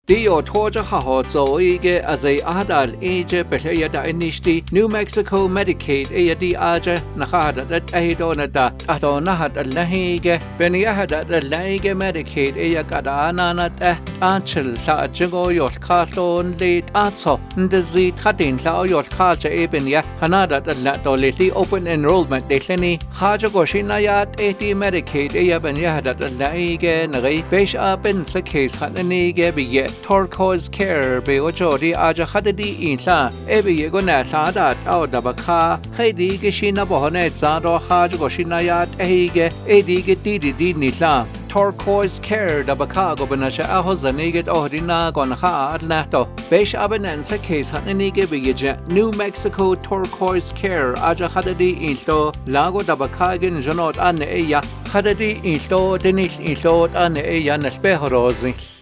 Dio Torja Haho Zoige as a Adal Age Betea da Inishti, New Mexico Medicaid Eadi Aja Nahada that Ahidona da Adonahat al Lahige, Beniahada the Lage Medicaid Eakadana Anchel La Jingo Yot Carlon Late Atso, Ndezi Tatin La Yot Kaja Ebenia, Hanada the Latoliti open enrollment de Leni, Haja Goshinayat 80 Medicaid Eabeniahada the Lage Nari, Besh up in the case Hananige be yet. Turquoise care be ojodi aja khadidi inla ebe yego na sada aw dabaka khidi gishina bohone zado haj goshina yat ehige edige didi nila Turquoise care dabaka gobanacha ahozaniget ohdina gonha adnato besh abenansa case hananige be yeja New Mexico Turquoise care aja khadidi inlo lago dabaka gen jonot an eya khadidi inlo denil inlo an eya nasbehrozi